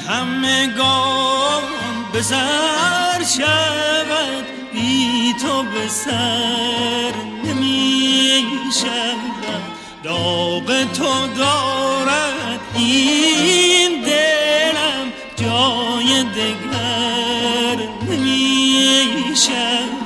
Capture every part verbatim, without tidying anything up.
همگان به سر شود، بی تو به سر نمی شود. داغ تو دارد این دلم، جای دگر نمی شود.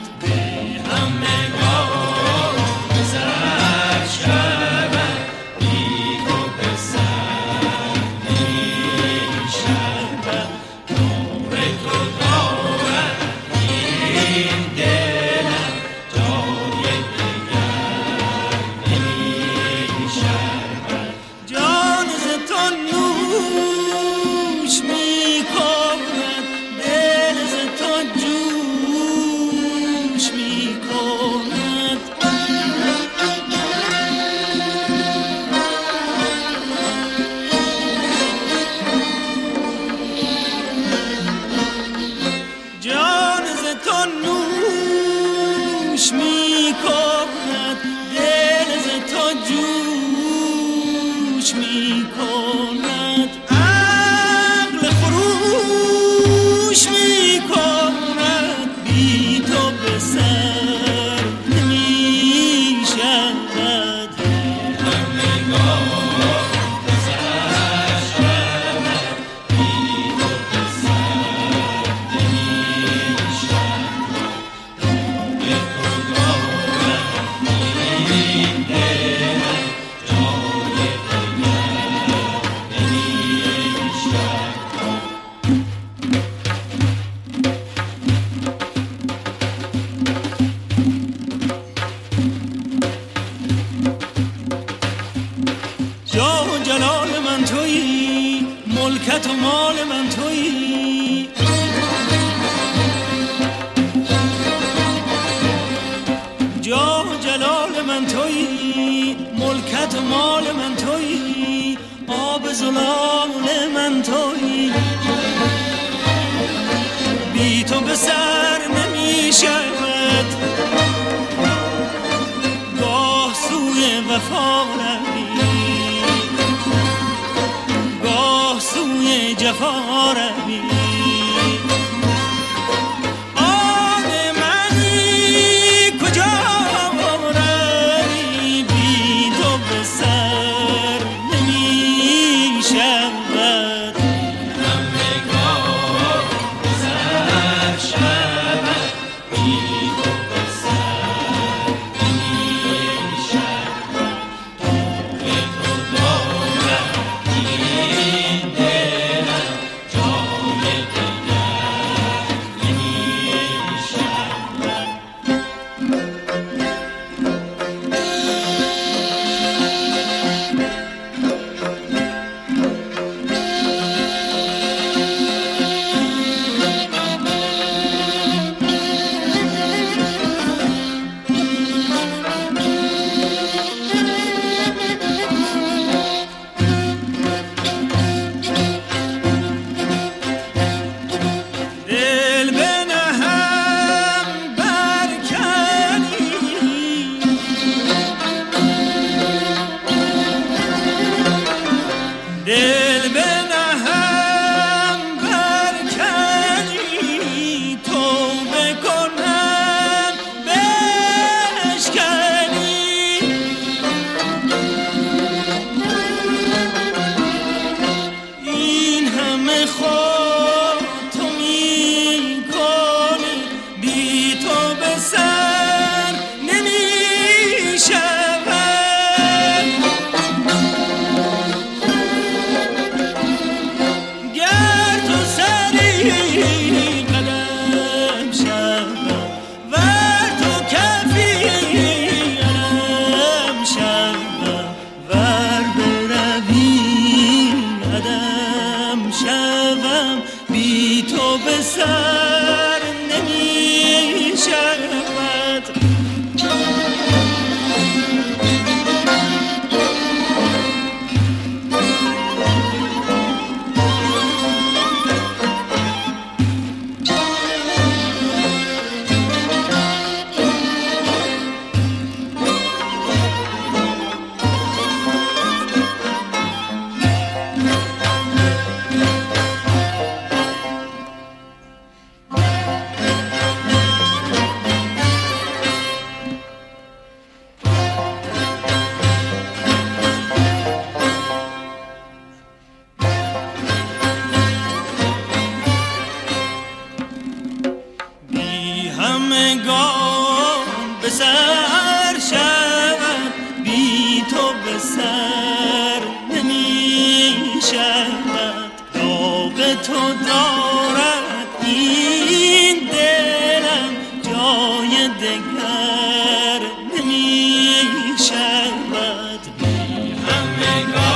ملکت و مال من تویی، جاه و جلال من تویی، ملکت و مال من تویی، آب زلال من تویی. بی تو به سر نمی شود، گاه سوی وفا روی، سوی جفا روی. آن منی کجا روی، بی تو به سر نمی شود. همگان به سر شود، بی تو به سر نمی شود. داغ تو دارد این تو به سر نمی شود، داغ تو دارد این دلم، جای دگر نمی شود. بی همگان